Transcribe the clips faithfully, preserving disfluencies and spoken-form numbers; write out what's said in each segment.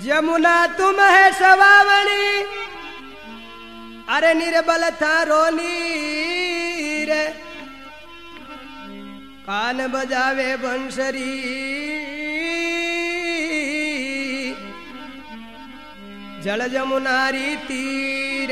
यमुना तुम है सवावणी, अरे निर्बल थारो नीर, कान बजावे बंसरी, जल जमुनारी तीर।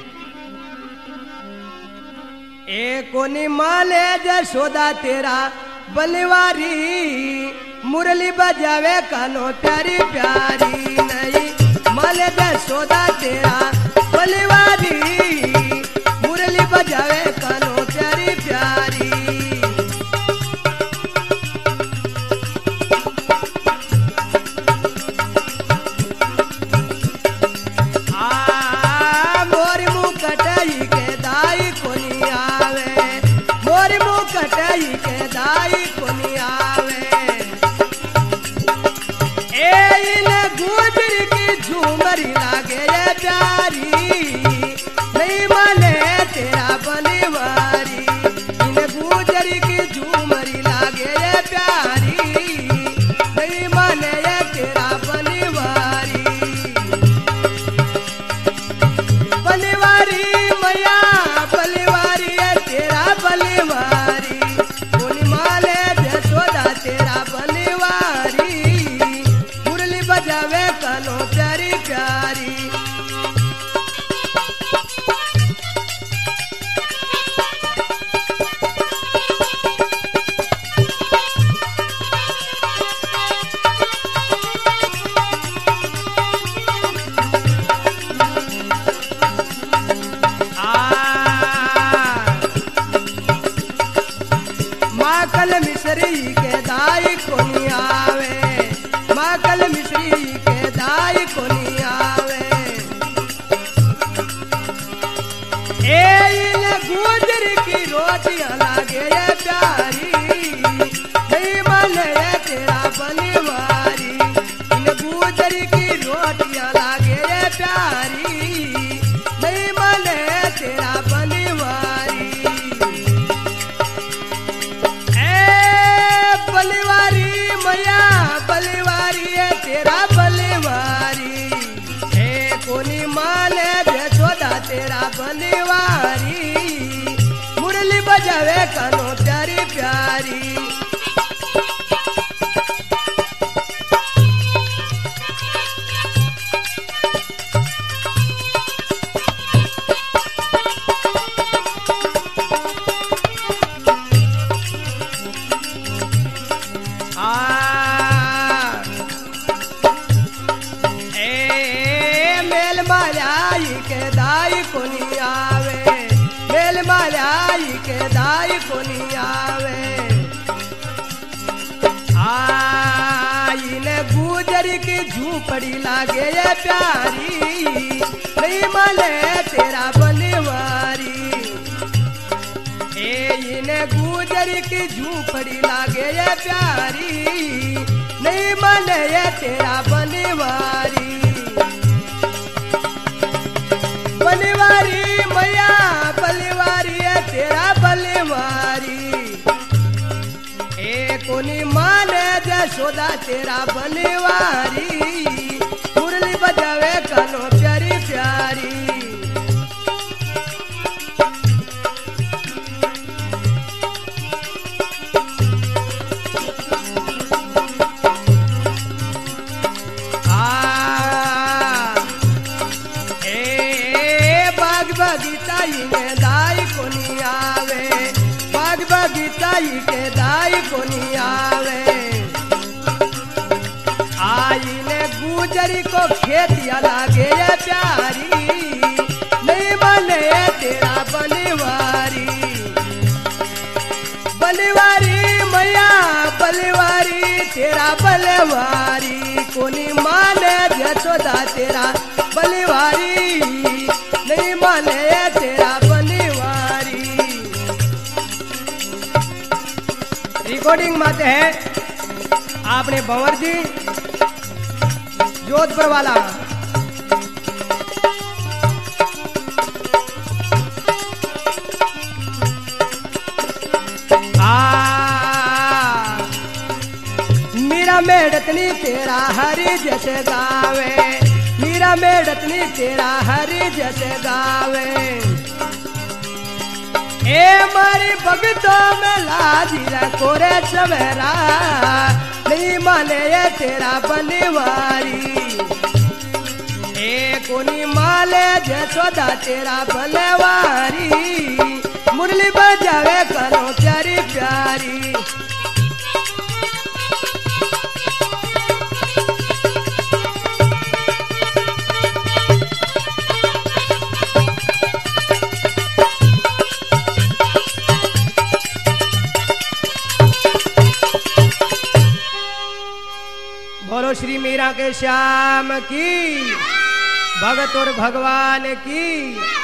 ए कोनी माले जशोदा तेरा बलिवारी, मुरली बजावे कानो प्यारी प्यारी नहीं, माले जशोदा तेरा बलिवारी, मुरली बजावे कानो प्यारी प्यारी। आ मोरी मुकटई के दाई कोनी आवे, मोरी मुकटई के दाई कोनी आवे। ए इन गुजर की झूमरी लागे ये प्यारी, नहीं माने तेरा बलिवारी, इन गुजर की झूमरी लागे ये प्यारी, नहीं माने ये तेरा बलिवारी। बलिवारी मैया बलिवारी है तेरा बलिवारी, कोनी माले जसोदा तेरा बलिवारी, मुरली बजावे कानो प्यारी प्यारी। माकल मिश्री के दाई कोनी आवे, माकल मिश्री के दाई कोनी आवे। ए इन गुजर की रोटियां लागे ये प्यारी, नहीं माने ये तेरा बलिवारी, इन गुजर की रोटियां लागे ये प्यारी, नहीं माने ये तेरा बलिवारी। बलिवारी मैया बलिवारी है तेरा बलिवारी, ए कोनी माने जसोदा तेरा बलिवारी, मुरली बजावे कानो प्यारी प्यारी। के दाई कोनी आवे, मेल मालाई के दाई कोनी आवे। आई ने गुजर की झूपड़ी लागे ये प्यारी, नहीं माने तेरा बलिवारी। ए इने गुजर की झूपड़ी लागे ये प्यारी, नहीं माने ये तेरा बलिवारी। बलिवारी मैया बलिवारी है तेरा बलिवारी, ए कोनी माने जसोदा तेरा बलिवारी, मुरली बजावे कानो प्यारी प्यारी। बगीचाई के दाई कोनी आवे, बाग बगीचाई के दाई कोनी आवे। आई ने गुजरी को खेतिया लागे ये प्यारी, नहीं माने ये तेरा बलिवारी। बलिवारी मैया बलिवारी तेरा बलिवारी, कोनी माने जसोदा तेरा बलिवारी, नहीं माने तेरा बलिवारी। रिकॉर्डिंग माते हैं आपने भंवर जी जोधपुर वाला। आ मेड़तनी तेरा हरि जस गावे, मीरा मेड़तनी तेरा हरि जस गावे। ए मारी भगतों में लाजी रखो रे सवेरा, नहीं माने ये तेरा बलिवारी। ए कोनी माले जसोदा तेरा बलवारी, मुरली बजावे करो प्यारी प्यारी। बोलो श्री मीरा के श्याम की, भगत और भगवान की।